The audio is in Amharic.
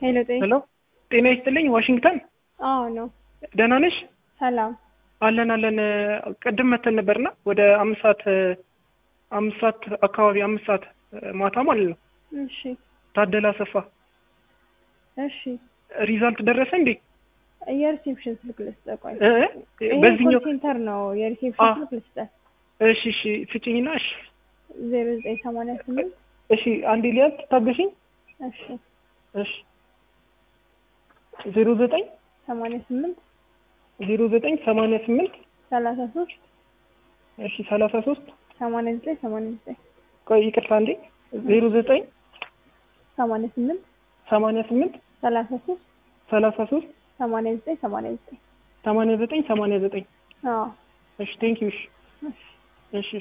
ሄሎ ጤና ይስጥልኝ ዋሽንግተን ነው ደህና ነሽ? ሰላም አለን ቀደም መተን ነበርና ወደ 5 ሰዓት አካባቢ 5 ሰዓት ማታ ማለት ነው። እሺ ታደላ ሰፋ እሺ ሪዛልት ደረሰ እንዴ? የሪሴፕሽን ስልክ ልስጥህ። ቆይ በዚህኛው ሴንተር ነው የሪሴፕሽን ስልክ ልስጥህ። እሺ ስጪኝና። እሺ 0988 እሺ አንዴ ሊያዝ ታገሽኝ። እሺ 0988 33 እሺ 33 89 ቆይ ይቅርታ አንዴ 09 88 33 89 89 እሺ ቴንክ ዩ። እሺ